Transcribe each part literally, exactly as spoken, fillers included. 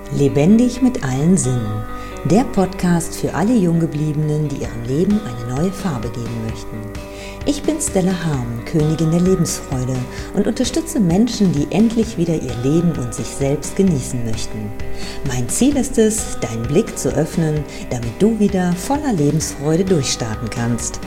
Lebendig mit allen Sinnen. Der Podcast für alle Junggebliebenen, die ihrem Leben eine neue Farbe geben möchten. Ich bin Stella Harm, Königin der Lebensfreude und unterstütze Menschen, die endlich wieder ihr Leben und sich selbst genießen möchten. Mein Ziel ist es, deinen Blick zu öffnen, damit du wieder voller Lebensfreude durchstarten kannst.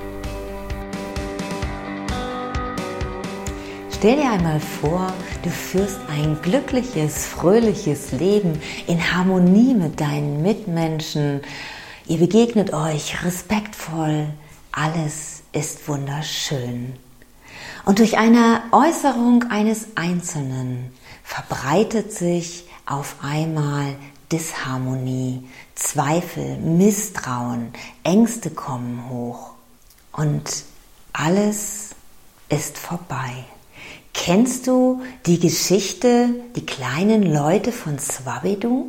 Stell dir einmal vor, du führst ein glückliches, fröhliches Leben in Harmonie mit deinen Mitmenschen. Ihr begegnet euch respektvoll. Alles ist wunderschön. Und durch eine Äußerung eines Einzelnen verbreitet sich auf einmal Disharmonie, Zweifel, Misstrauen, Ängste kommen hoch. Und alles ist vorbei. Kennst du die Geschichte Die kleinen Leute von Swabedou?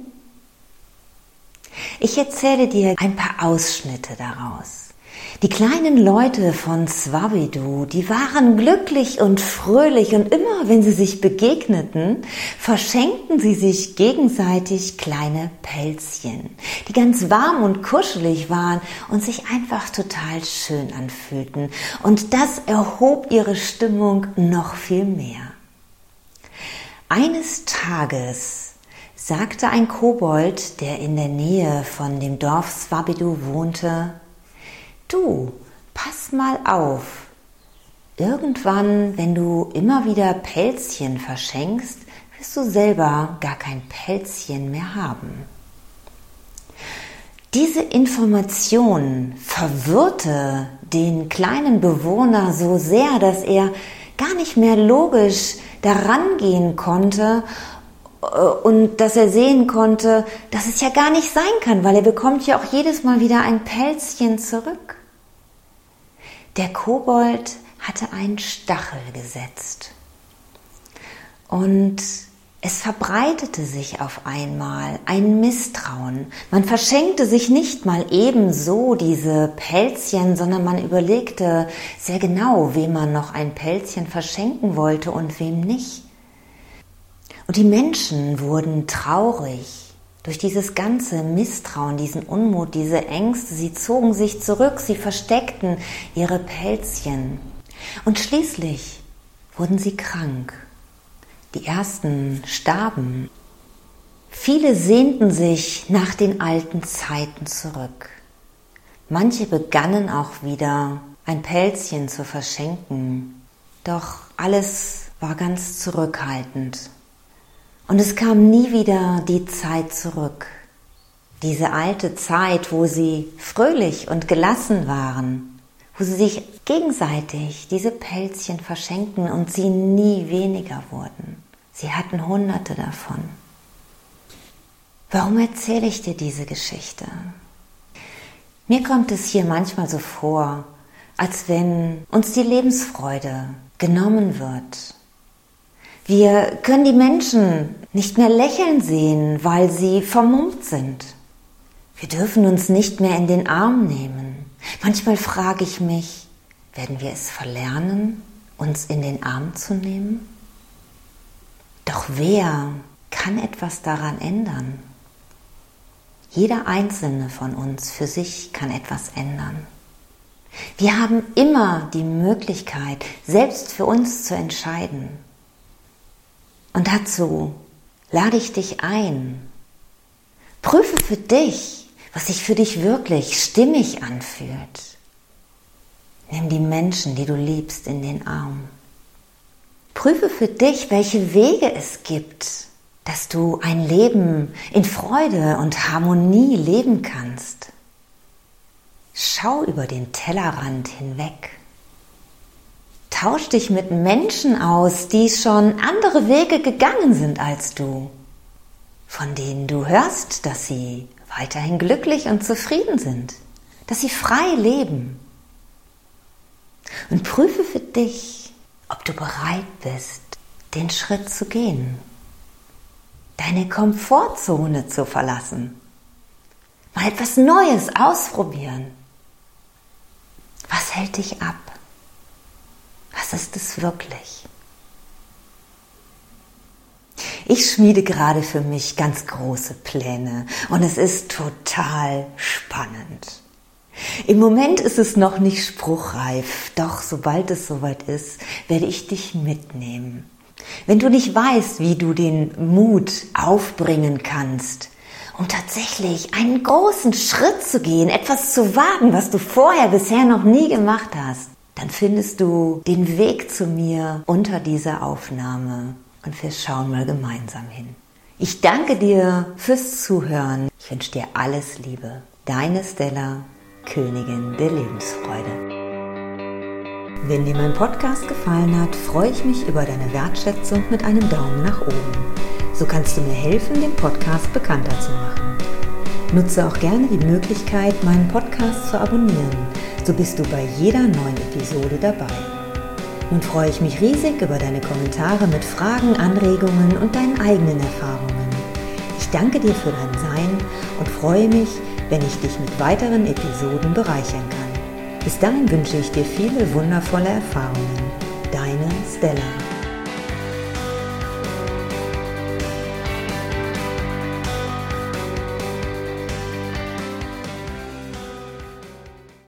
Ich erzähle dir ein paar Ausschnitte daraus. Die kleinen Leute von Swabedou, die waren glücklich und fröhlich und immer, wenn sie sich begegneten, verschenkten sie sich gegenseitig kleine Pelzchen, die ganz warm und kuschelig waren und sich einfach total schön anfühlten. Und das erhob ihre Stimmung noch viel mehr. Eines Tages sagte ein Kobold, der in der Nähe von dem Dorf Swabedou wohnte: Du, pass mal auf. Irgendwann, wenn du immer wieder Pelzchen verschenkst, wirst du selber gar kein Pelzchen mehr haben. Diese Information verwirrte den kleinen Bewohner so sehr, dass er gar nicht mehr logisch daran gehen konnte und dass er sehen konnte, dass es ja gar nicht sein kann, weil er bekommt ja auch jedes Mal wieder ein Pelzchen zurück. Der Kobold hatte einen Stachel gesetzt und es verbreitete sich auf einmal ein Misstrauen. Man verschenkte sich nicht mal ebenso diese Pelzchen, sondern man überlegte sehr genau, wem man noch ein Pelzchen verschenken wollte und wem nicht. Und die Menschen wurden traurig. Durch dieses ganze Misstrauen, diesen Unmut, diese Ängste, sie zogen sich zurück, sie versteckten ihre Pelzchen. Und schließlich wurden sie krank. Die ersten starben. Viele sehnten sich nach den alten Zeiten zurück. Manche begannen auch wieder ein Pelzchen zu verschenken. Doch alles war ganz zurückhaltend. Und es kam nie wieder die Zeit zurück, diese alte Zeit, wo sie fröhlich und gelassen waren, wo sie sich gegenseitig diese Pelzchen verschenkten und sie nie weniger wurden. Sie hatten Hunderte davon. Warum erzähle ich dir diese Geschichte? Mir kommt es hier manchmal so vor, als wenn uns die Lebensfreude genommen wird. Wir können die Menschen nicht mehr lächeln sehen, weil sie vermummt sind. Wir dürfen uns nicht mehr in den Arm nehmen. Manchmal frage ich mich, werden wir es verlernen, uns in den Arm zu nehmen? Doch wer kann etwas daran ändern? Jeder Einzelne von uns für sich kann etwas ändern. Wir haben immer die Möglichkeit, selbst für uns zu entscheiden. Und dazu lade ich dich ein. Prüfe für dich, was sich für dich wirklich stimmig anfühlt. Nimm die Menschen, die du liebst, in den Arm. Prüfe für dich, welche Wege es gibt, dass du ein Leben in Freude und Harmonie leben kannst. Schau über den Tellerrand hinweg. Tausch dich mit Menschen aus, die schon andere Wege gegangen sind als du, von denen du hörst, dass sie weiterhin glücklich und zufrieden sind, dass sie frei leben. Und prüfe für dich, ob du bereit bist, den Schritt zu gehen, deine Komfortzone zu verlassen, mal etwas Neues ausprobieren. Was hält dich ab? Was ist es wirklich? Ich schmiede gerade für mich ganz große Pläne und es ist total spannend. Im Moment ist es noch nicht spruchreif, doch sobald es soweit ist, werde ich dich mitnehmen. Wenn du nicht weißt, wie du den Mut aufbringen kannst, um tatsächlich einen großen Schritt zu gehen, etwas zu wagen, was du vorher bisher noch nie gemacht hast, dann findest du den Weg zu mir unter dieser Aufnahme und wir schauen mal gemeinsam hin. Ich danke dir fürs Zuhören. Ich wünsche dir alles Liebe. Deine Stella, Königin der Lebensfreude. Wenn dir mein Podcast gefallen hat, freue ich mich über deine Wertschätzung mit einem Daumen nach oben. So kannst du mir helfen, den Podcast bekannter zu machen. Nutze auch gerne die Möglichkeit, meinen Podcast zu abonnieren. So bist du bei jeder neuen Episode dabei. Nun freue ich mich riesig über deine Kommentare mit Fragen, Anregungen und deinen eigenen Erfahrungen. Ich danke dir für dein Sein und freue mich, wenn ich dich mit weiteren Episoden bereichern kann. Bis dahin wünsche ich dir viele wundervolle Erfahrungen. Deine Stella.